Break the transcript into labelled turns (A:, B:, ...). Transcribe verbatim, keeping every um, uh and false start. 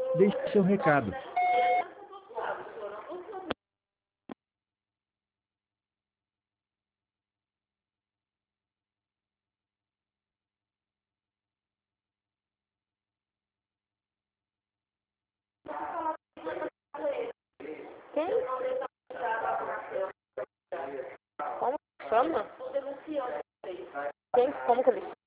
A: Deixe seu recado.
B: Quem? Como chama? Quem? Como que ele chama?